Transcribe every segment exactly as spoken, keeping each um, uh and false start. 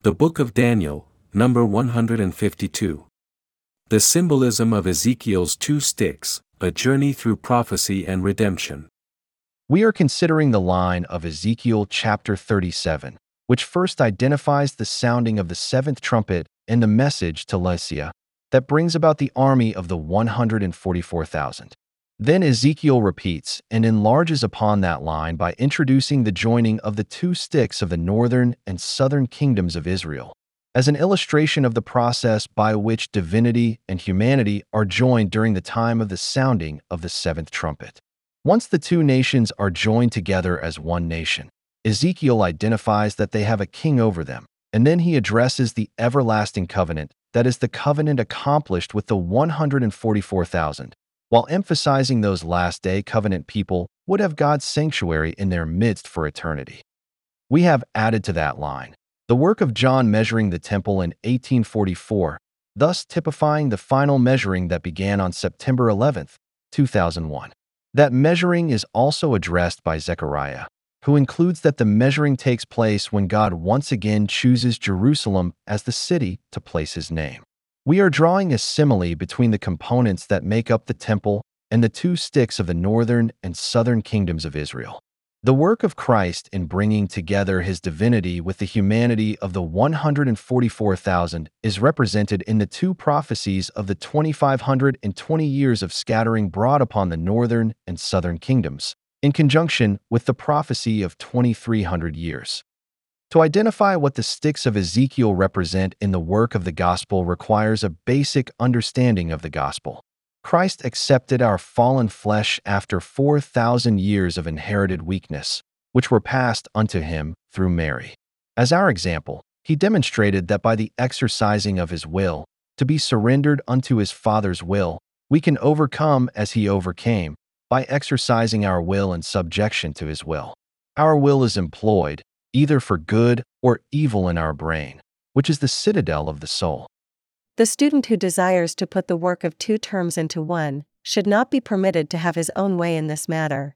The Book of Daniel, number one hundred fifty-two. The symbolism of Ezekiel's two sticks, a journey through prophecy and redemption. We are considering the line of Ezekiel chapter thirty-seven, which first identifies the sounding of the seventh trumpet and the message to Laodicea that brings about the army of the one hundred forty-four thousand. Then Ezekiel repeats and enlarges upon that line by introducing the joining of the two sticks of the northern and southern kingdoms of Israel, as an illustration of the process by which divinity and humanity are joined during the time of the sounding of the seventh trumpet. Once the two nations are joined together as one nation, Ezekiel identifies that they have a king over them, and then he addresses the everlasting covenant that is the covenant accomplished with the one hundred forty-four thousand, while emphasizing those last-day covenant people would have God's sanctuary in their midst for eternity. We have added to that line the work of John measuring the temple in eighteen forty-four, thus typifying the final measuring that began on September eleventh, two thousand one. That measuring is also addressed by Zechariah, who includes that the measuring takes place when God once again chooses Jerusalem as the city to place his name. We are drawing a simile between the components that make up the temple and the two sticks of the northern and southern kingdoms of Israel. The work of Christ in bringing together his divinity with the humanity of the one hundred forty-four thousand is represented in the two prophecies of the two thousand five hundred twenty years of scattering brought upon the northern and southern kingdoms, in conjunction with the prophecy of twenty-three hundred years. To identify what the sticks of Ezekiel represent in the work of the gospel requires a basic understanding of the gospel. Christ accepted our fallen flesh after four thousand years of inherited weakness, which were passed unto him through Mary. As our example, he demonstrated that by the exercising of his will, to be surrendered unto his Father's will, we can overcome as he overcame, by exercising our will in subjection to his will. Our will is employed, either for good or evil in our brain, which is the citadel of the soul. The student who desires to put the work of two terms into one should not be permitted to have his own way in this matter.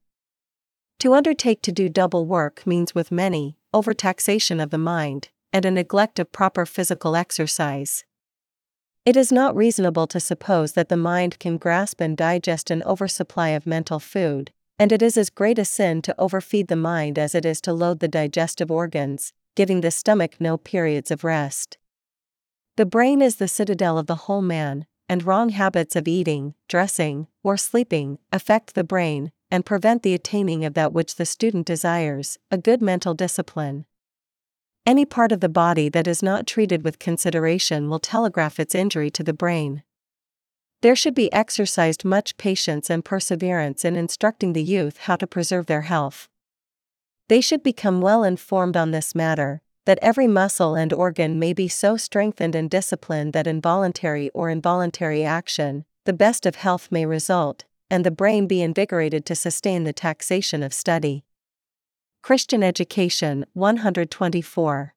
To undertake to do double work means with many, overtaxation of the mind, and a neglect of proper physical exercise. It is not reasonable to suppose that the mind can grasp and digest an oversupply of mental food, and it is as great a sin to overfeed the mind as it is to load the digestive organs, giving the stomach no periods of rest. The brain is the citadel of the whole man, and wrong habits of eating, dressing, or sleeping affect the brain and prevent the attaining of that which the student desires, a good mental discipline. Any part of the body that is not treated with consideration will telegraph its injury to the brain. There should be exercised much patience and perseverance in instructing the youth how to preserve their health. They should become well informed on this matter, that every muscle and organ may be so strengthened and disciplined that involuntary or involuntary action, the best of health may result, and the brain be invigorated to sustain the taxation of study. Christian Education one hundred twenty-four.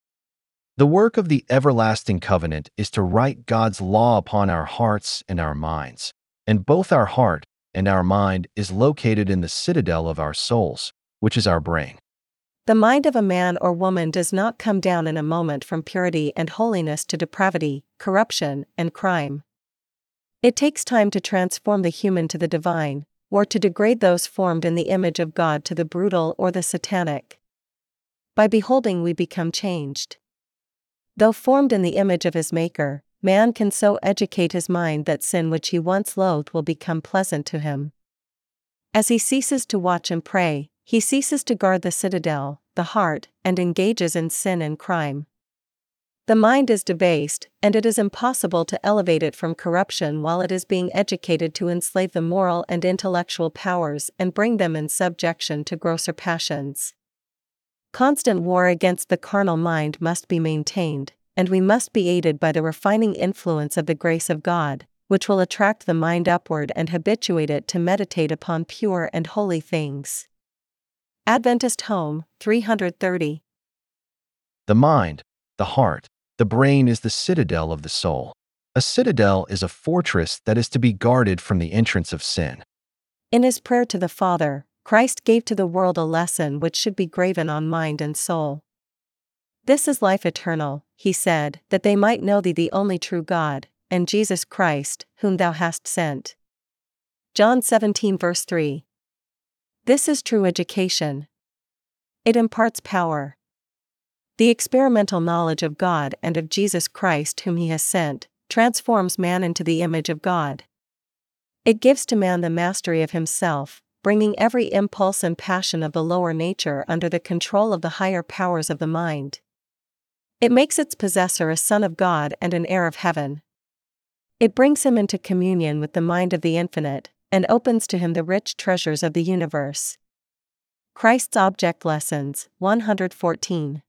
The work of the everlasting covenant is to write God's law upon our hearts and our minds, and both our heart and our mind is located in the citadel of our souls, which is our brain. The mind of a man or woman does not come down in a moment from purity and holiness to depravity, corruption, and crime. It takes time to transform the human to the divine, or to degrade those formed in the image of God to the brutal or the satanic. By beholding we become changed. Though formed in the image of his Maker, man can so educate his mind that sin which he once loathed will become pleasant to him. As he ceases to watch and pray, he ceases to guard the citadel, the heart, and engages in sin and crime. The mind is debased, and it is impossible to elevate it from corruption while it is being educated to enslave the moral and intellectual powers and bring them in subjection to grosser passions. Constant war against the carnal mind must be maintained, and we must be aided by the refining influence of the grace of God, which will attract the mind upward and habituate it to meditate upon pure and holy things. Adventist Home, three hundred thirty. The mind, the heart, the brain is the citadel of the soul. A citadel is a fortress that is to be guarded from the entrance of sin. In his prayer to the Father, Christ gave to the world a lesson which should be graven on mind and soul. This is life eternal, he said, that they might know thee the only true God, and Jesus Christ, whom thou hast sent. John seventeen verse three. This is true education. It imparts power. The experimental knowledge of God and of Jesus Christ whom he has sent, transforms man into the image of God. It gives to man the mastery of himself, bringing every impulse and passion of the lower nature under the control of the higher powers of the mind. It makes its possessor a son of God and an heir of heaven. It brings him into communion with the mind of the infinite, and opens to him the rich treasures of the universe. Christ's Object Lessons, one hundred fourteen.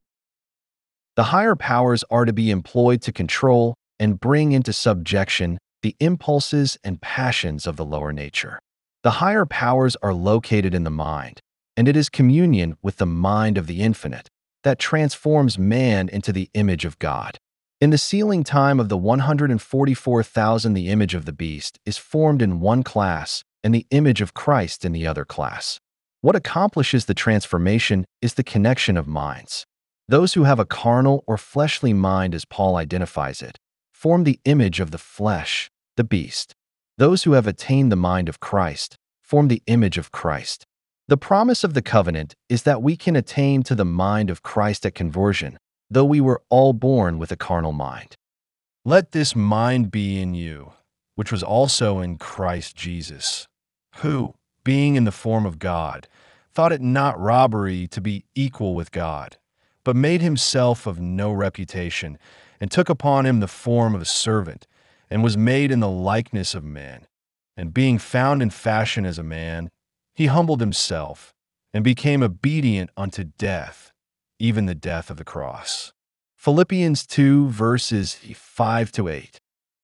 The higher powers are to be employed to control and bring into subjection the impulses and passions of the lower nature. The higher powers are located in the mind, and it is communion with the mind of the infinite that transforms man into the image of God. In the sealing time of the one hundred forty-four thousand, the image of the beast is formed in one class and the image of Christ in the other class. What accomplishes the transformation is the connection of minds. Those who have a carnal or fleshly mind, as Paul identifies it, form the image of the flesh, the beast. Those who have attained the mind of Christ form the image of Christ. The promise of the covenant is that we can attain to the mind of Christ at conversion, though we were all born with a carnal mind. Let this mind be in you, which was also in Christ Jesus, who, being in the form of God, thought it not robbery to be equal with God, but made himself of no reputation, and took upon him the form of a servant, and was made in the likeness of men. And being found in fashion as a man, he humbled himself, and became obedient unto death, even the death of the cross. Philippians two, verses five to eight.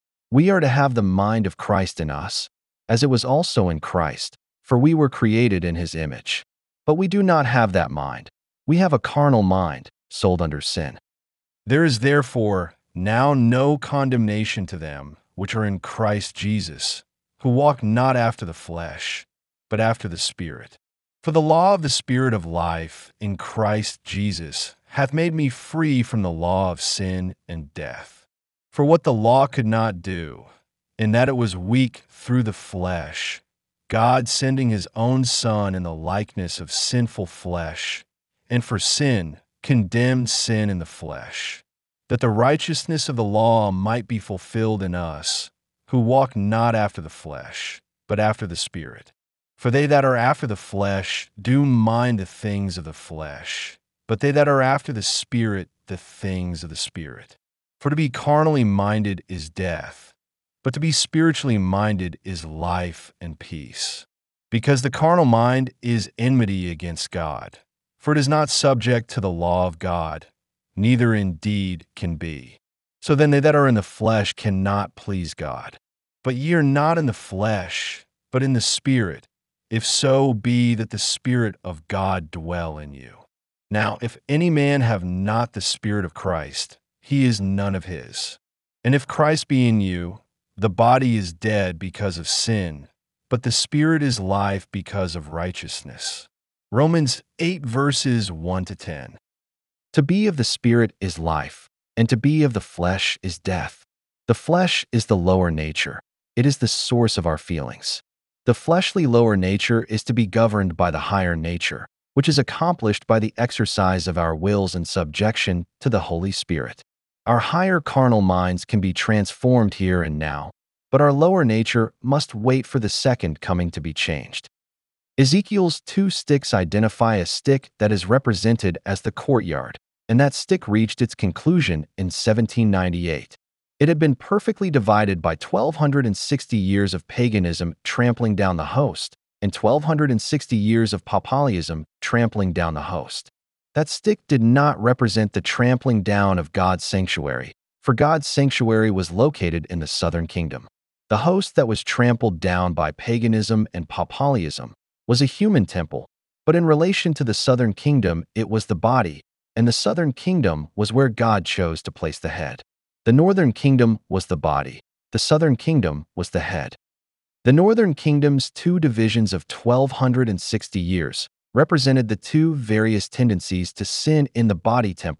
We are to have the mind of Christ in us, as it was also in Christ, for we were created in his image. But we do not have that mind. We have a carnal mind, sold under sin. There is therefore now no condemnation to them which are in Christ Jesus, who walk not after the flesh, but after the Spirit. For the law of the Spirit of life in Christ Jesus hath made me free from the law of sin and death. For what the law could not do, in that it was weak through the flesh, God sending his own Son in the likeness of sinful flesh, and for sin condemned sin in the flesh, that the righteousness of the law might be fulfilled in us, who walk not after the flesh, but after the Spirit. For they that are after the flesh do mind the things of the flesh, but they that are after the Spirit the things of the Spirit. For to be carnally minded is death, but to be spiritually minded is life and peace. Because the carnal mind is enmity against God, for it is not subject to the law of God, neither indeed can be. So then they that are in the flesh cannot please God. But ye are not in the flesh, but in the Spirit, if so be that the Spirit of God dwell in you. Now, if any man have not the Spirit of Christ, he is none of his. And if Christ be in you, the body is dead because of sin, but the Spirit is life because of righteousness. Romans eight, verses one to ten. To be of the Spirit is life, and to be of the flesh is death. The flesh is the lower nature. It is the source of our feelings. The fleshly lower nature is to be governed by the higher nature, which is accomplished by the exercise of our wills in subjection to the Holy Spirit. Our higher carnal minds can be transformed here and now, but our lower nature must wait for the second coming to be changed. Ezekiel's two sticks identify a stick that is represented as the courtyard, and that stick reached its conclusion in seventeen ninety-eight. It had been perfectly divided by twelve sixty years of paganism trampling down the host, and twelve sixty years of papalism trampling down the host. That stick did not represent the trampling down of God's sanctuary, for God's sanctuary was located in the southern kingdom. The host that was trampled down by paganism and papalism was a human temple, but in relation to the southern kingdom, it was the body, and the southern kingdom was where God chose to place the head. The northern kingdom was the body, the southern kingdom was the head. The northern kingdom's two divisions of twelve sixty years represented the two various tendencies to sin in the body temple,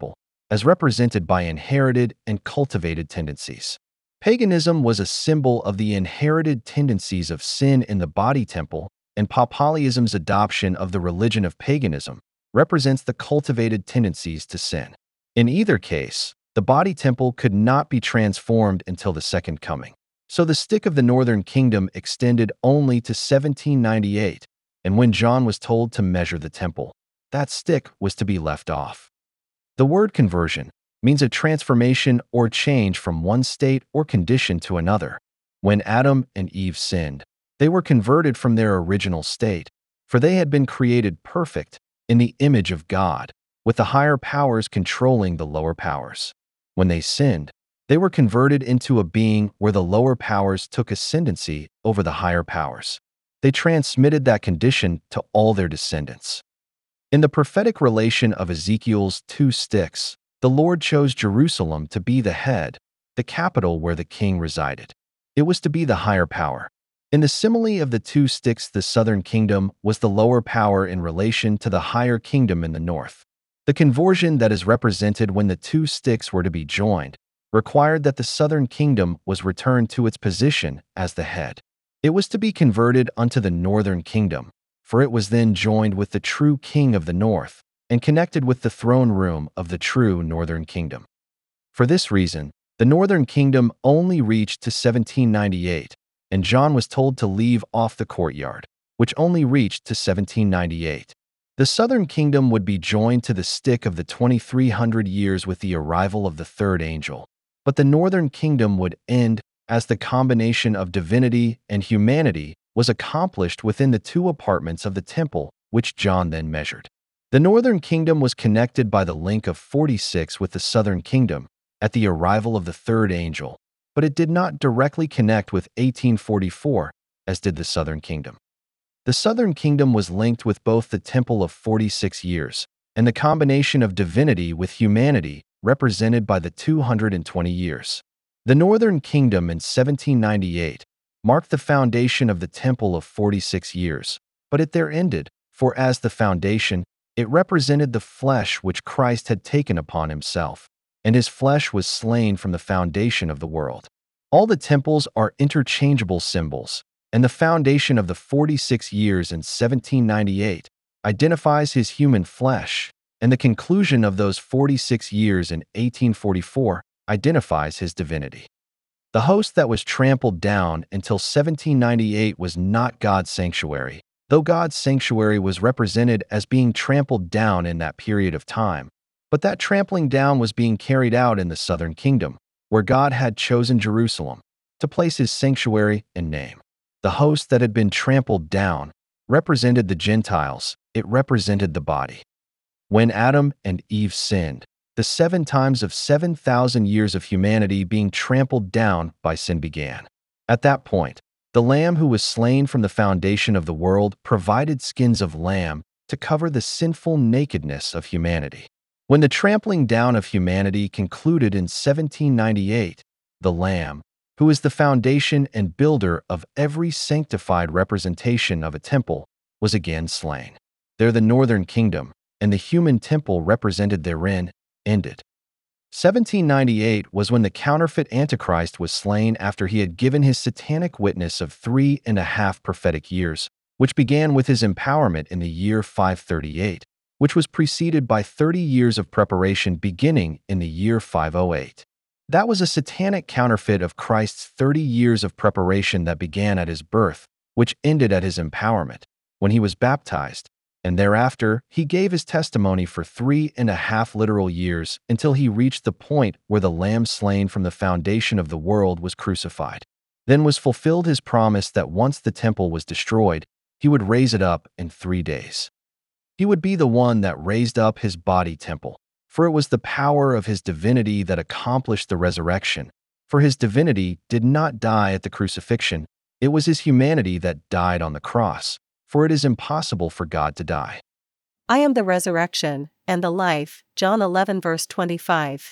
as represented by inherited and cultivated tendencies. Paganism was a symbol of the inherited tendencies of sin in the body temple, and polytheism's adoption of the religion of paganism represents the cultivated tendencies to sin. In either case, the body temple could not be transformed until the second coming. So the stick of the northern kingdom extended only to seventeen ninety-eight, and when John was told to measure the temple, that stick was to be left off. The word conversion means a transformation or change from one state or condition to another. When Adam and Eve sinned, they were converted from their original state, for they had been created perfect in the image of God, with the higher powers controlling the lower powers. When they sinned, they were converted into a being where the lower powers took ascendancy over the higher powers. They transmitted that condition to all their descendants. In the prophetic relation of Ezekiel's two sticks, the Lord chose Jerusalem to be the head, the capital where the king resided. It was to be the higher power. In the simile of the two sticks, the southern kingdom was the lower power in relation to the higher kingdom in the north. The conversion that is represented when the two sticks were to be joined required that the southern kingdom was returned to its position as the head. It was to be converted unto the northern kingdom, for it was then joined with the true king of the north and connected with the throne room of the true northern kingdom. For this reason, the northern kingdom only reached to seventeen ninety-eight, and John was told to leave off the courtyard, which only reached to seventeen ninety-eight. The southern kingdom would be joined to the stick of the twenty-three hundred years with the arrival of the third angel, but the northern kingdom would end as the combination of divinity and humanity was accomplished within the two apartments of the temple, which John then measured. The northern kingdom was connected by the link of forty-six with the southern kingdom at the arrival of the third angel, but it did not directly connect with eighteen forty-four, as did the southern kingdom. The southern kingdom was linked with both the temple of forty-six years and the combination of divinity with humanity represented by the two hundred twenty years. The northern kingdom in seventeen ninety-eight marked the foundation of the temple of forty-six years, but it there ended, for as the foundation, it represented the flesh which Christ had taken upon himself, and his flesh was slain from the foundation of the world. All the temples are interchangeable symbols, and the foundation of the forty-six years in seventeen ninety-eight identifies his human flesh, and the conclusion of those forty-six years in eighteen forty-four identifies his divinity. The host that was trampled down until seventeen ninety-eight was not God's sanctuary, though God's sanctuary was represented as being trampled down in that period of time. But that trampling down was being carried out in the southern kingdom, where God had chosen Jerusalem to place his sanctuary and name. The host that had been trampled down represented the Gentiles, it represented the body. When Adam and Eve sinned, the seven times of seven thousand years of humanity being trampled down by sin began. At that point, the Lamb who was slain from the foundation of the world provided skins of lamb to cover the sinful nakedness of humanity. When the trampling down of humanity concluded in seventeen ninety-eight, the Lamb, who is the foundation and builder of every sanctified representation of a temple, was again slain. There the northern kingdom, and the human temple represented therein, ended. seventeen ninety-eight was when the counterfeit Antichrist was slain after he had given his satanic witness of three and a half prophetic years, which began with his empowerment in the year five thirty-eight, which was preceded by thirty years of preparation beginning in the year five oh eight. That was a satanic counterfeit of Christ's thirty years of preparation that began at his birth, which ended at his empowerment, when he was baptized, and thereafter he gave his testimony for three and a half literal years until he reached the point where the Lamb slain from the foundation of the world was crucified. Then was fulfilled his promise that once the temple was destroyed, he would raise it up in three days. He would be the one that raised up his body temple, for it was the power of his divinity that accomplished the resurrection. For his divinity did not die at the crucifixion, it was his humanity that died on the cross, for it is impossible for God to die. I am the resurrection and the life, John eleven verse twenty-five.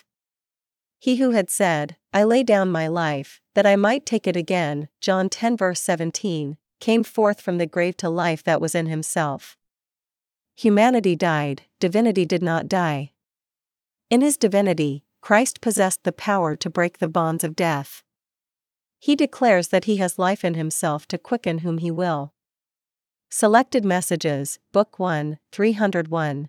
He who had said, I lay down my life, that I might take it again, John ten verse seventeen, came forth from the grave to life that was in himself. Humanity died, divinity did not die. In his divinity, Christ possessed the power to break the bonds of death. He declares that he has life in himself to quicken whom he will. Selected Messages, Book one, three hundred one.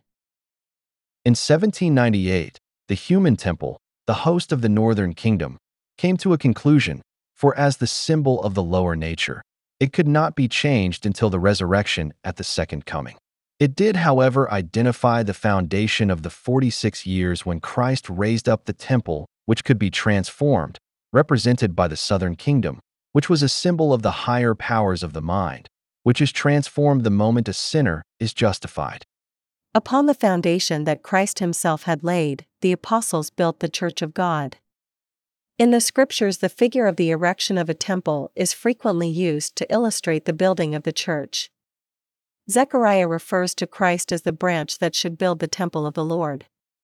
In seventeen ninety-eight, the human temple, the host of the northern kingdom, came to a conclusion, for as the symbol of the lower nature, it could not be changed until the resurrection at the second coming. It did, however, identify the foundation of the forty-six years when Christ raised up the temple, which could be transformed, represented by the southern kingdom, which was a symbol of the higher powers of the mind, which is transformed the moment a sinner is justified. Upon the foundation that Christ himself had laid, the apostles built the church of God. In the scriptures, the figure of the erection of a temple is frequently used to illustrate the building of the church. Zechariah refers to Christ as the branch that should build the temple of the Lord.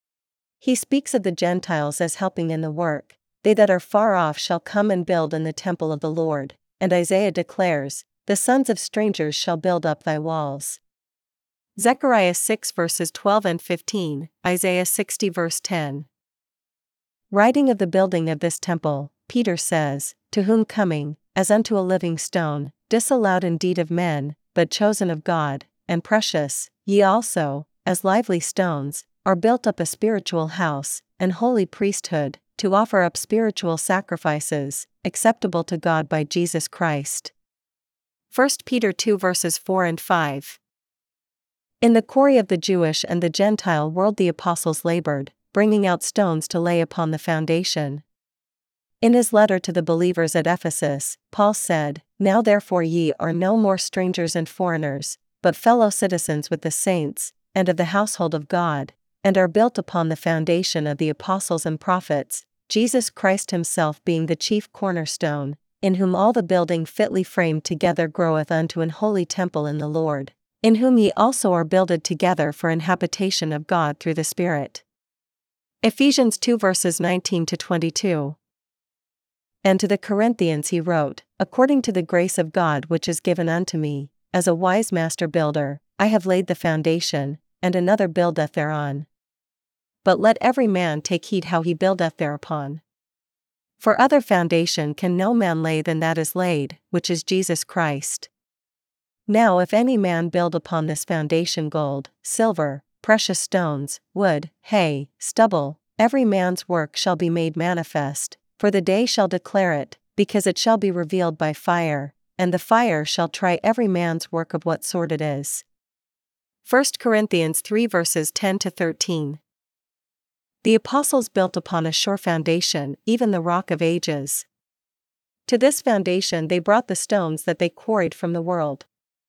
He speaks of the Gentiles as helping in the work. They that are far off shall come and build in the temple of the Lord. And Isaiah declares, the sons of strangers shall build up thy walls. Zechariah six verses twelve and fifteen, Isaiah sixty verse ten. Writing of the building of this temple, Peter says, to whom coming, as unto a living stone, disallowed indeed of men, but chosen of God, and precious, ye also, as lively stones, are built up a spiritual house, and holy priesthood, to offer up spiritual sacrifices, acceptable to God by Jesus Christ. First Peter two verses four and five. In the quarry of the Jewish and the Gentile world the apostles labored, bringing out stones to lay upon the foundation. In his letter to the believers at Ephesus, Paul said, Now therefore ye are no more strangers and foreigners, but fellow citizens with the saints, and of the household of God, and are built upon the foundation of the apostles and prophets, Jesus Christ himself being the chief cornerstone, in whom all the building fitly framed together groweth unto an holy temple in the Lord, in whom ye also are builded together for an habitation of God through the Spirit. Ephesians two verses nineteen to twenty-two. And to the Corinthians he wrote, According to the grace of God which is given unto me, as a wise master builder, I have laid the foundation, and another buildeth thereon. But let every man take heed how he buildeth thereupon. For other foundation can no man lay than that is laid, which is Jesus Christ. Now if any man build upon this foundation gold, silver, precious stones, wood, hay, stubble, every man's work shall be made manifest, for the day shall declare it, because it shall be revealed by fire, and the fire shall try every man's work of what sort it is. First Corinthians three verses ten to thirteen. The apostles built upon a sure foundation, even the rock of ages. To this foundation they brought the stones that they quarried from the world.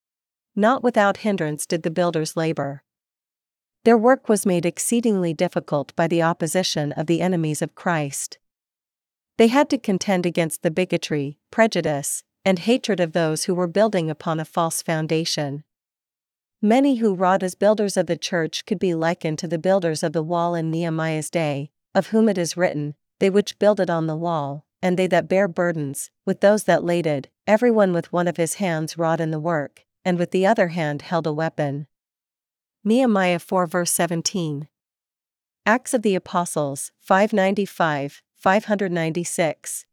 Not without hindrance did the builders labor. Their work was made exceedingly difficult by the opposition of the enemies of Christ. They had to contend against the bigotry, prejudice, and hatred of those who were building upon a false foundation. Many who wrought as builders of the church could be likened to the builders of the wall in Nehemiah's day, of whom it is written, They which builded on the wall, and they that bear burdens, with those that laded, every one with one of his hands wrought in the work, and with the other hand held a weapon. Nehemiah four verse seventeen. Acts of the Apostles, five ninety-five, five ninety-six.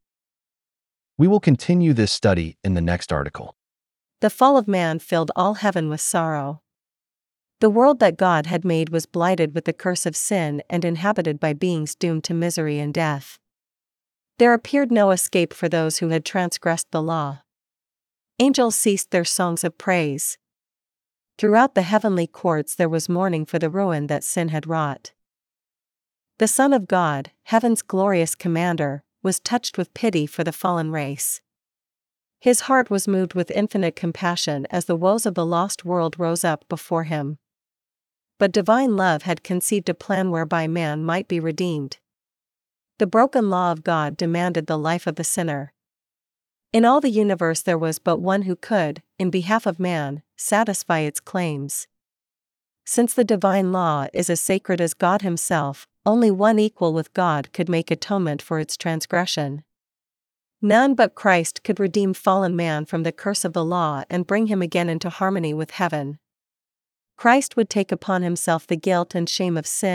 We will continue this study in the next article. The fall of man filled all heaven with sorrow. The world that God had made was blighted with the curse of sin and inhabited by beings doomed to misery and death. There appeared no escape for those who had transgressed the law. Angels ceased their songs of praise. Throughout the heavenly courts there was mourning for the ruin that sin had wrought. The Son of God, heaven's glorious commander, was touched with pity for the fallen race. His heart was moved with infinite compassion as the woes of the lost world rose up before him. But divine love had conceived a plan whereby man might be redeemed. The broken law of God demanded the life of the sinner. In all the universe there was but one who could, in behalf of man, satisfy its claims. Since the divine law is as sacred as God himself, only one equal with God could make atonement for its transgression. None but Christ could redeem fallen man from the curse of the law and bring him again into harmony with heaven. Christ would take upon himself the guilt and shame of sin,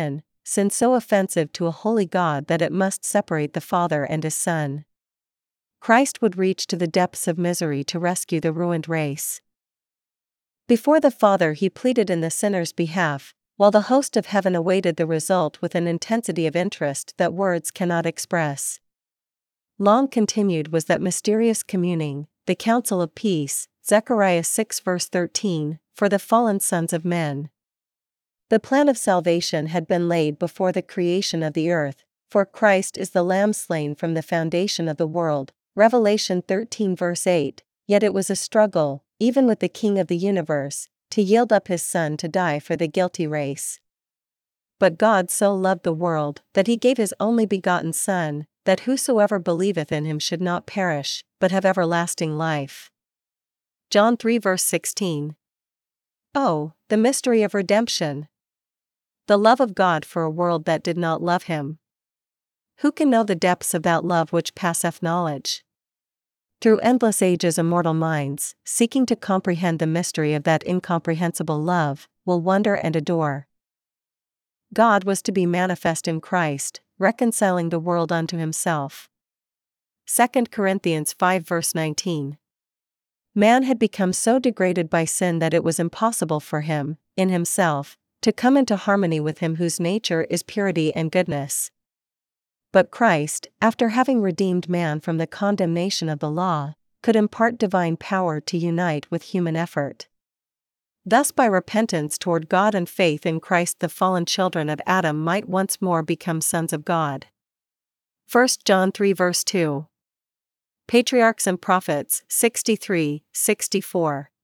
sin so offensive to a holy God that it must separate the Father and His Son. Christ would reach to the depths of misery to rescue the ruined race. Before the Father He pleaded in the sinner's behalf, while the host of heaven awaited the result with an intensity of interest that words cannot express. Long continued was that mysterious communing, the counsel of peace, Zechariah six verse thirteen, for the fallen sons of men. The plan of salvation had been laid before the creation of the earth, for Christ is the Lamb slain from the foundation of the world, Revelation thirteen verse eight, yet it was a struggle, even with the King of the universe, to yield up His Son to die for the guilty race. But God so loved the world, that He gave His only begotten Son, that whosoever believeth in Him should not perish, but have everlasting life. John three verse sixteen. Oh, the mystery of redemption! The love of God for a world that did not love Him. Who can know the depths of that love which passeth knowledge? Through endless ages immortal minds, seeking to comprehend the mystery of that incomprehensible love, will wonder and adore. God was to be manifest in Christ, reconciling the world unto Himself. Second Corinthians five verse nineteen. Man had become so degraded by sin that it was impossible for him, in himself, to come into harmony with Him whose nature is purity and goodness. But Christ, after having redeemed man from the condemnation of the law, could impart divine power to unite with human effort. Thus by repentance toward God and faith in Christ the fallen children of Adam might once more become sons of God. First John three verse two. Patriarchs and Prophets sixty-three, sixty-four.